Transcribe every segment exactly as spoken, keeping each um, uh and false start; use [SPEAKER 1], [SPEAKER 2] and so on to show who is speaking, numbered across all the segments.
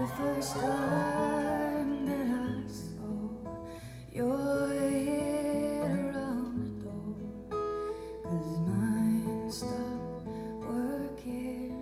[SPEAKER 1] The first time that I saw your head around the door, 'cause mine stopped working,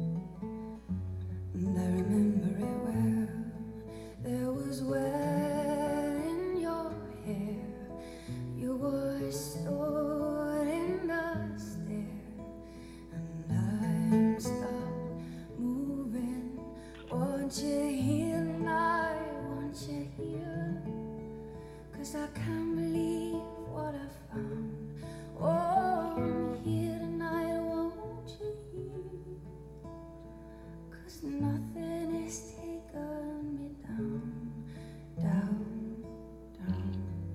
[SPEAKER 1] and I remember it well. There was wet in your hair, you were stored in the stair, and I'm stopped moving. Want you here tonight, want you here, 'cause I can't believe what I found. Oh, I'm here tonight, won't you hear, 'cause nothing is taking me down, down, down.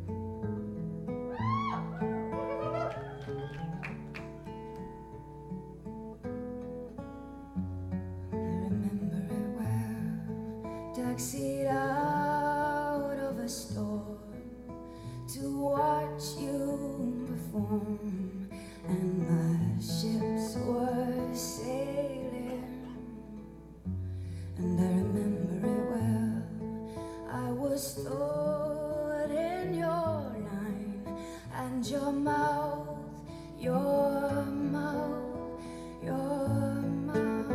[SPEAKER 1] Taxied out of a storm to watch you perform, and my ships were sailing, and I remember it well. I was stored in your line, and your mouth, your mouth, your mouth.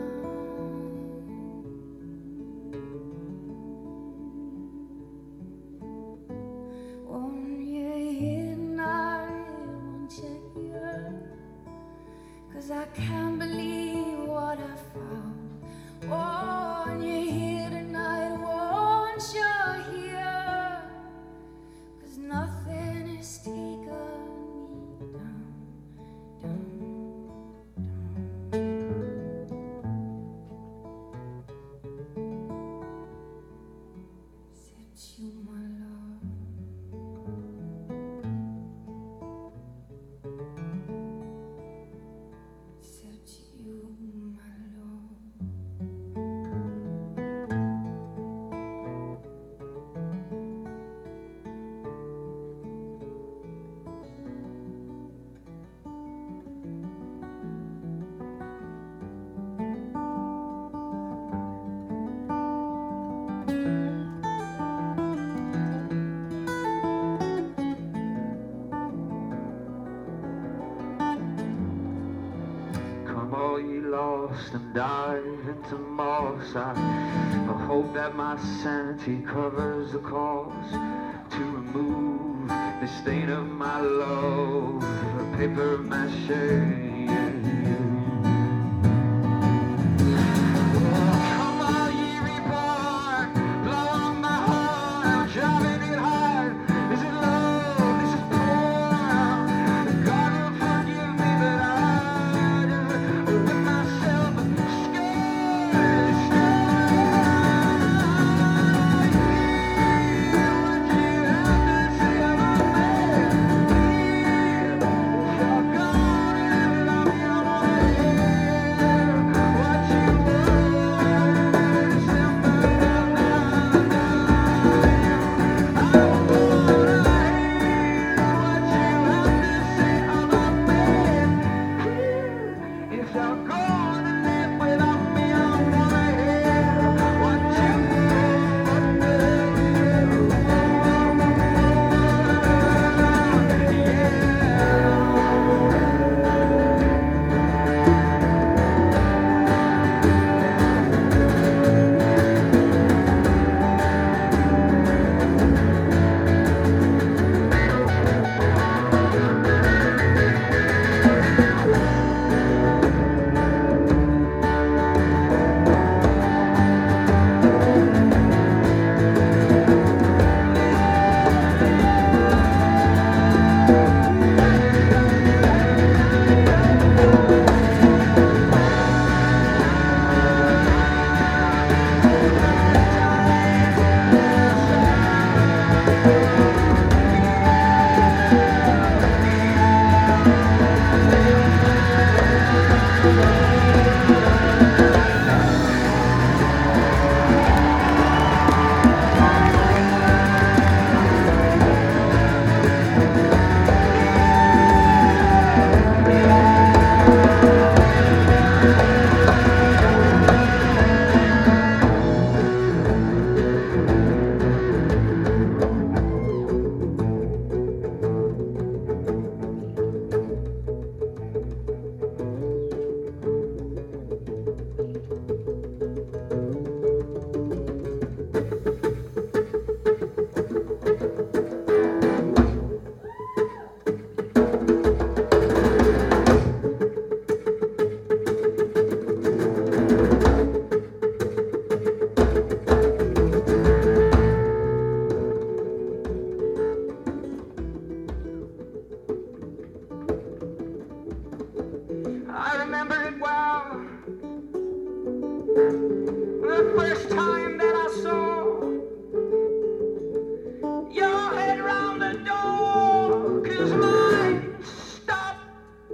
[SPEAKER 1] I can't believe what I found. Oh, and you're here tonight, won't you hear, 'cause nothing is taking me down, down, down. Except you, my love.
[SPEAKER 2] And dive into moss. I, I hope that my sanity covers the cost to remove the stain of my love, paper mache.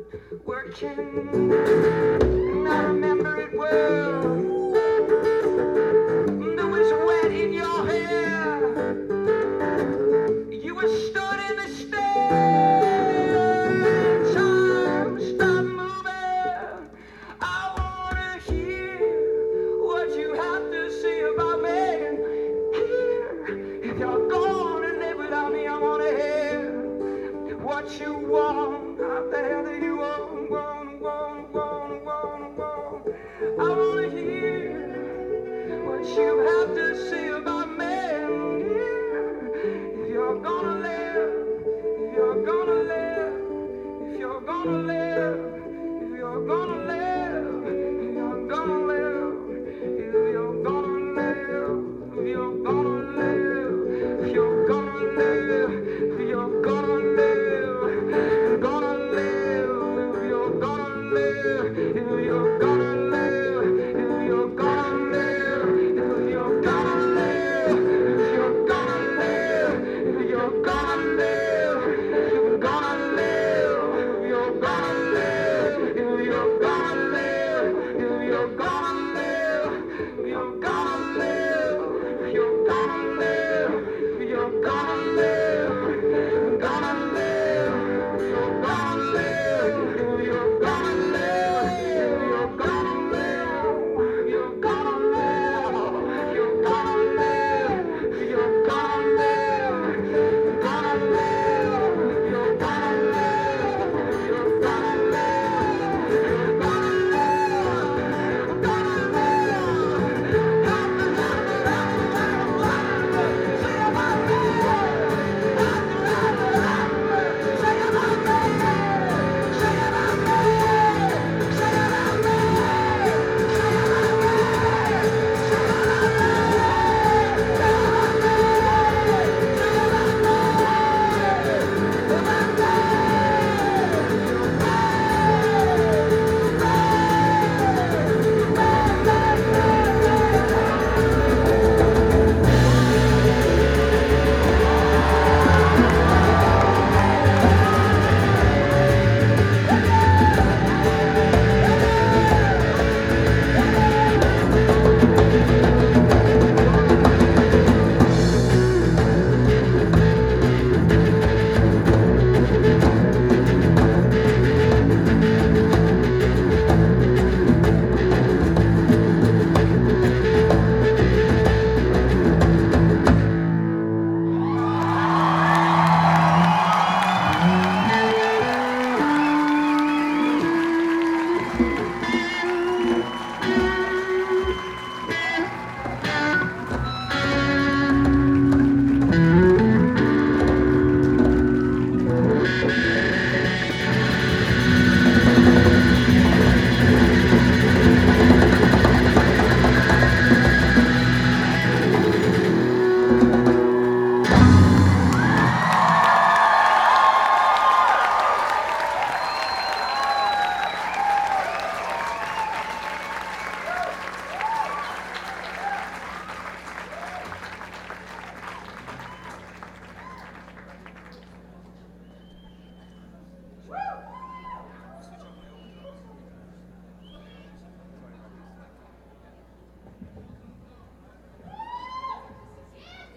[SPEAKER 2] working, and I remember it well. There was wet in your hair. You were stood in the stand. Time stopped moving. I wanna hear what you have to say about me. Here, if you're gonna live without me, I wanna hear what you want out there that you want, want, want, want, want, want. I wanna hear what you have to say about me. If you're gonna live, if you're gonna live, if you're gonna live, if you're gonna live.